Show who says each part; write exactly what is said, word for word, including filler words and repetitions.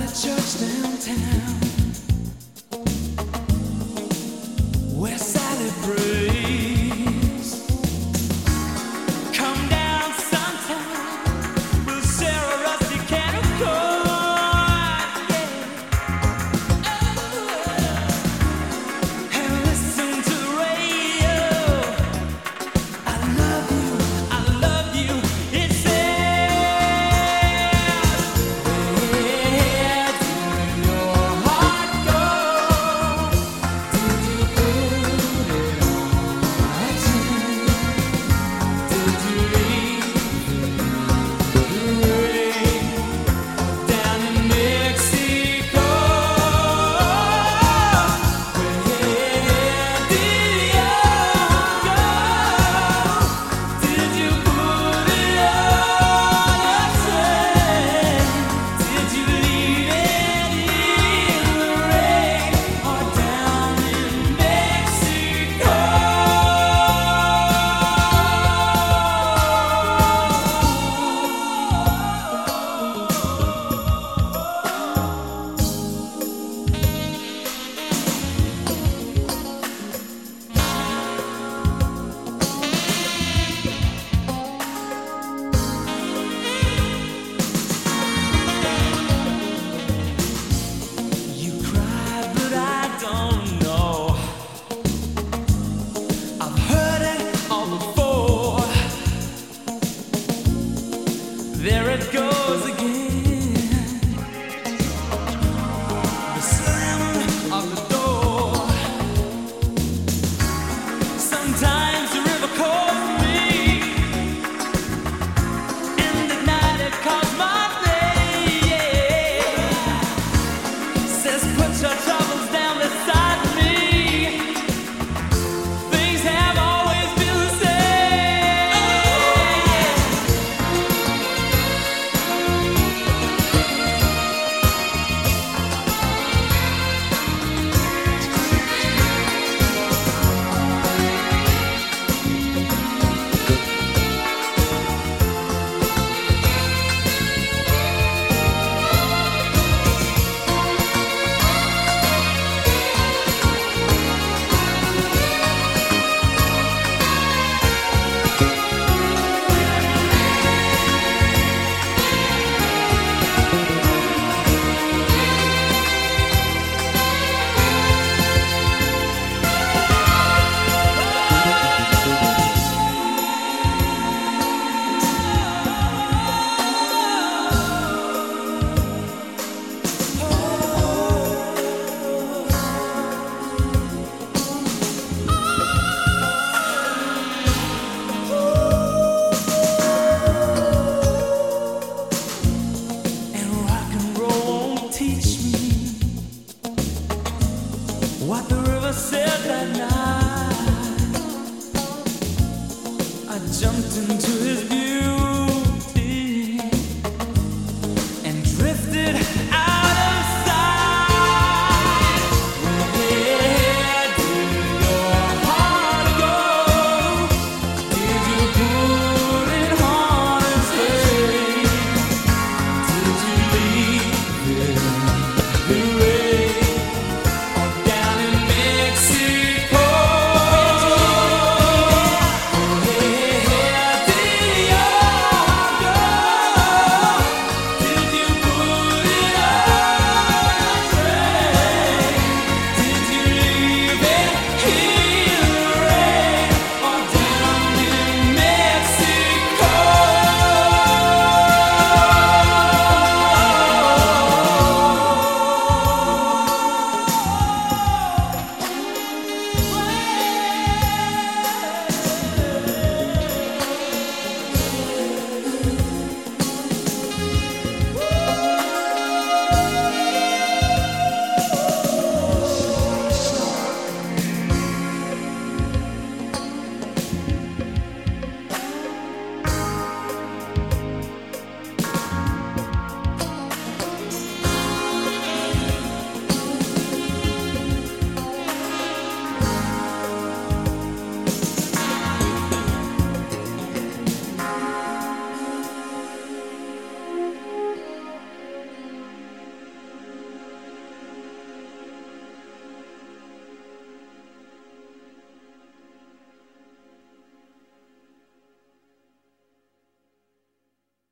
Speaker 1: church downtown where Sally prays. Come down sometime, we'll share a rusty can of corn, yeah. Oh, and listen to the radio. I love you, I love you. It says, where did your heart go? Did you put it on a chain? Did you leave the rain down in Mexico? Where did your heart go? Did you put it on a train? Did you leave it in the rain or down in Mexico? You cried, but I don't know. I've heard it all before. There it goes again. The slamming of the door. Sometimes the river calls me, and at night it calls my name. Says put your troubles down beside me. Things have always been the same. And rock and roll won't teach me what the river said that night. I jumped into